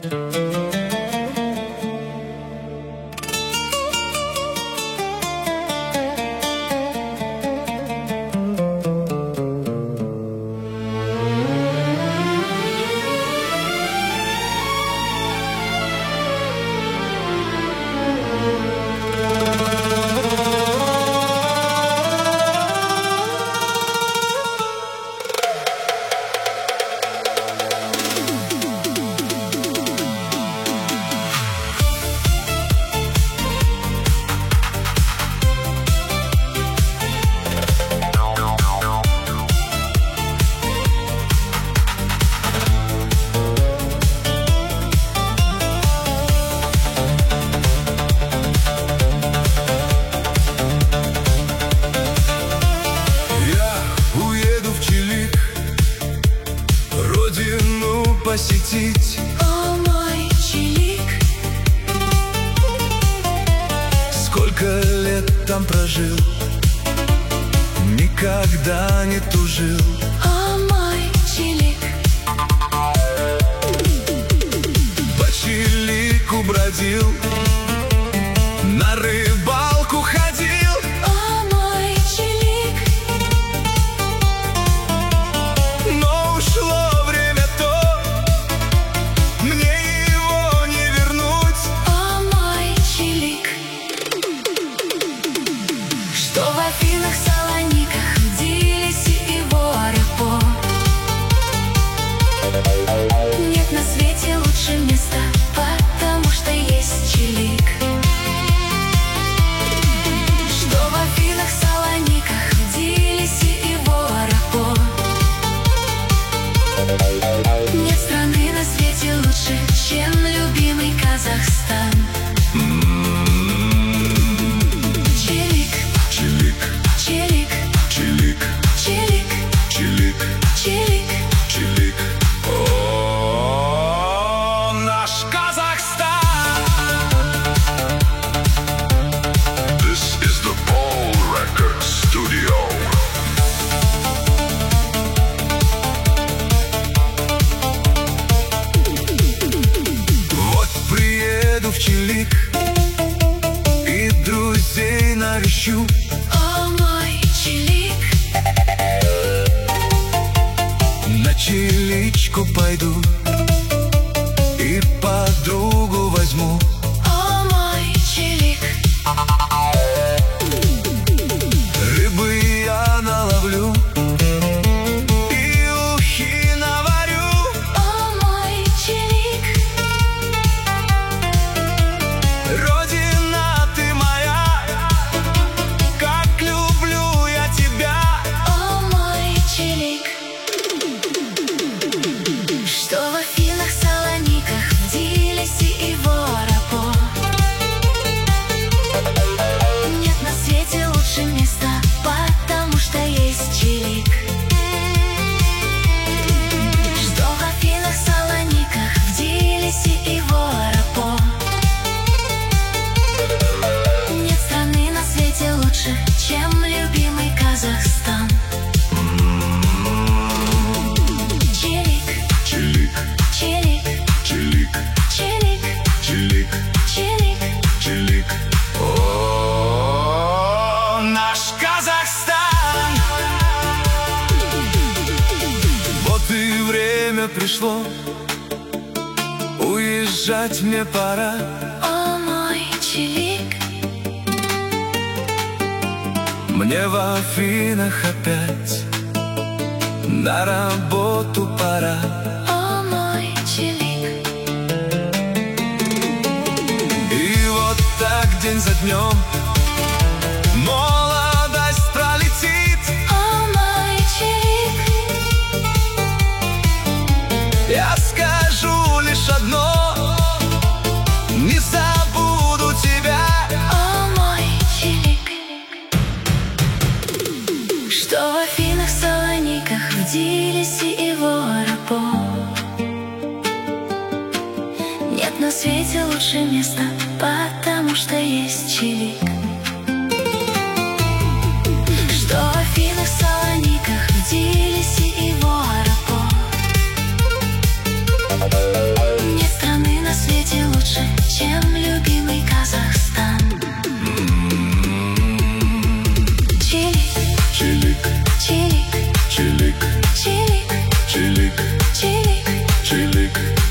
Посетить. О, мой Чилик, Сколько лет там прожил, никогда не тужил. о, мой Чилик, По Чилику бродил, на рыбалку ходил. о, мой Чилик, Но ушло время то, мне его не вернуть. о, мой Чилик. Что в Афинах, Салониках, в Тбилиси и в Оарапо нет на свете лучше места, потому что есть Чилик. Что в Афинах, Салониках, в Тбилиси и в Оарапо нет страны на свете лучше, чем любимый Казахстан. Чилик, Чилик, Чилик, Чилик, Чилик, Чилик, Чилик. Чилик. О, наш Казахстан! This is the Ball Record Studio. Вот приеду в Чилик и друзей навещу. О, мой Чилик, На Чиличку пойду и подругу возьму. о, мой Чилик, Рыбы я наловлю и ухи наварю. о, мой Чилик, Родина ты моя, как люблю я тебя. о, мой Чилик. Что в Афинах, Салониках, в Тбилиси и в Оарапо нет на свете лучше места, потому что есть Чилик. Что в Афинах, Салониках, в Тбилиси и в Оарапо нет страны на свете лучше, чем любимый Казахстан. Чилик, Чилик, Чилик, Чилик, Чилик, Чилик, Чилик. Чилик. О, наш Казахстан! Вот и время пришло, уезжать мне пора. О, мой Чилик, Мне в Афинах опять на работу пора. о, мой Чилик, И вот так день за днем молодость пролетит. о, мой Чилик, Я скажу лишь одно: не забуду тебя. о, мой Чилик. Что в Афинах, Салониках, в Тбилиси и в Оарапо нет на свете лучше места, потому что есть Чилик. Что в Афинах, Салониках, в Тбилиси и в Оарапо нет страны на свете лучше, чем любимый Казахстан. Чили, Чилик, чили, чилик, чили, чилик, чили, чилик.